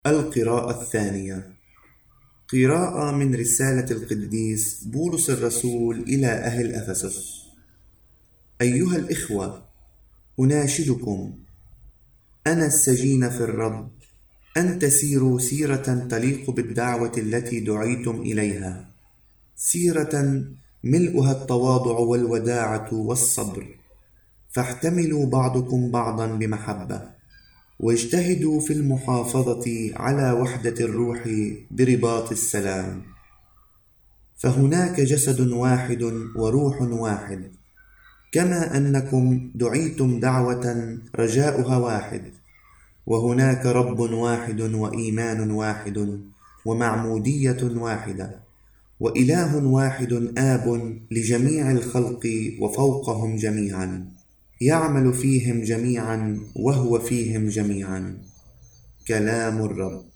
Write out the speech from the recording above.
القراءة الثانية. قراءة من رسالة القديس بولس الرسول إلى أهل أفسس. أيها الإخوة، أناشدكم أنا السجين في الرب أن تسيروا سيرة تليق بالدعوة التي دعيتم إليها، سيرة ملؤها التواضع والوداعة والصبر، فاحتملوا بعضكم بعضا بمحبة، واجتهدوا في المحافظة على وحدة الروح برباط السلام. فهناك جسد واحد وروح واحد، كما أنكم دعيتم دعوة رجاؤها واحد، وهناك رب واحد وإيمان واحد ومعمودية واحدة، وإله واحد آب لجميع الخلق وفوقهم جميعا، يعمل فيهم جميعا وهو فيهم جميعا. كلام الرب.